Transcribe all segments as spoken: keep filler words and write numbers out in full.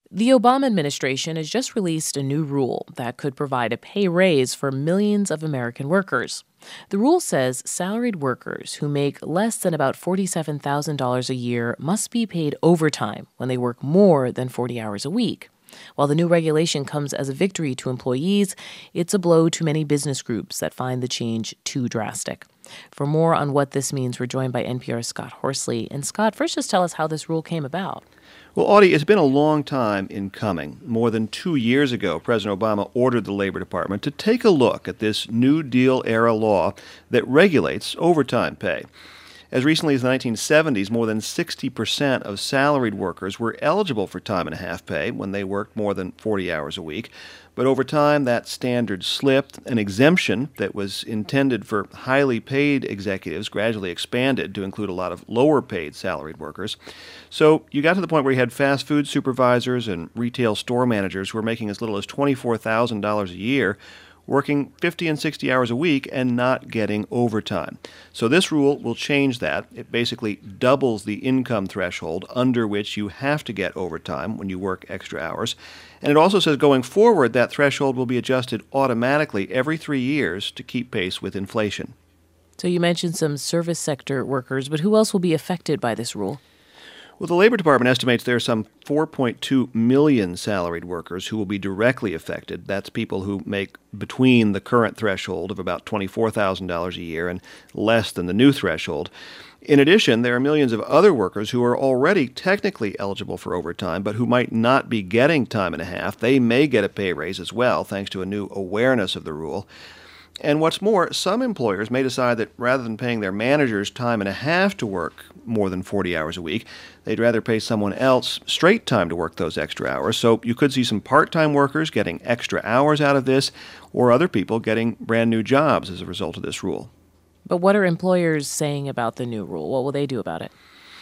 The Obama administration has just released a new rule that could provide a pay raise for millions of American workers. The rule says salaried workers who make less than about forty-seven thousand dollars a year must be paid overtime when they work more than forty hours a week. While the new regulation comes as a victory to employees, it's a blow to many business groups that find the change too drastic. For more on what this means, we're joined by N P R's Scott Horsley. And Scott, first just tell us how this rule came about. Well, Audie, it's been a long time in coming. More than two years ago, President Obama ordered the Labor Department to take a look at this New Deal-era law that regulates overtime pay. As recently as the nineteen seventies, more than sixty percent of salaried workers were eligible for time and a half pay when they worked more than forty hours a week. But over time, that standard slipped. An exemption that was intended for highly paid executives gradually expanded to include a lot of lower paid salaried workers. So you got to the point where you had fast food supervisors and retail store managers who were making as little as twenty-four thousand dollars a year, working fifty and sixty hours a week and not getting overtime. So this rule will change that. It basically doubles the income threshold under which you have to get overtime when you work extra hours. And it also says going forward, that threshold will be adjusted automatically every three years to keep pace with inflation. So you mentioned some service sector workers, but who else will be affected by this rule? Well, the Labor Department estimates there are some four point two million salaried workers who will be directly affected. That's people who make between the current threshold of about twenty-four thousand dollars a year and less than the new threshold. In addition, there are millions of other workers who are already technically eligible for overtime, but who might not be getting time and a half. They may get a pay raise as well, thanks to a new awareness of the rule. And what's more, some employers may decide that rather than paying their managers time and a half to work more than forty hours a week, they'd rather pay someone else straight time to work those extra hours. So you could see some part-time workers getting extra hours out of this, or other people getting brand new jobs as a result of this rule. But what are employers saying about the new rule? What will they do about it?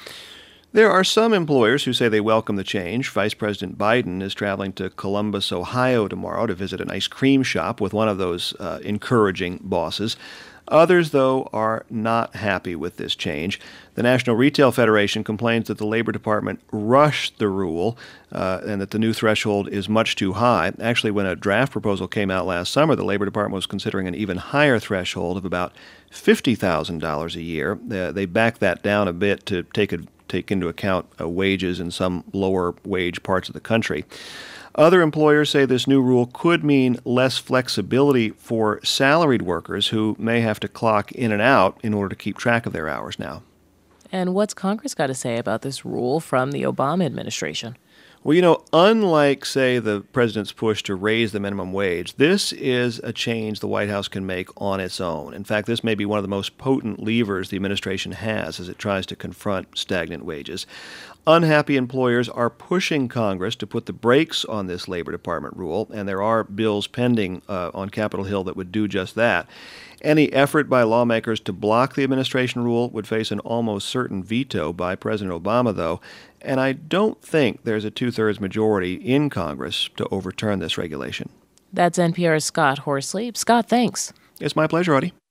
There are some employers who say they welcome the change. Vice President Biden is traveling to Columbus, Ohio tomorrow to visit an ice cream shop with one of those uh, encouraging bosses. Others, though, are not happy with this change. The National Retail Federation complains that the Labor Department rushed the rule uh, and that the new threshold is much too high. Actually, when a draft proposal came out last summer, the Labor Department was considering an even higher threshold of about fifty thousand dollars a year. Uh, they backed that down a bit to take a take into account uh, wages in some lower wage parts of the country. Other employers say this new rule could mean less flexibility for salaried workers who may have to clock in and out in order to keep track of their hours now. And what's Congress got to say about this rule from the Obama administration? Well, you know, unlike, say, the president's push to raise the minimum wage, this is a change the White House can make on its own. In fact, this may be one of the most potent levers the administration has as it tries to confront stagnant wages. Unhappy employers are pushing Congress to put the brakes on this Labor Department rule, and there are bills pending uh, on Capitol Hill that would do just that. Any effort by lawmakers to block the administration rule would face an almost certain veto by President Obama, though, and I don't think there's a two-thirds majority in Congress to overturn this regulation. That's N P R's Scott Horsley. Scott, thanks. It's my pleasure, Audie.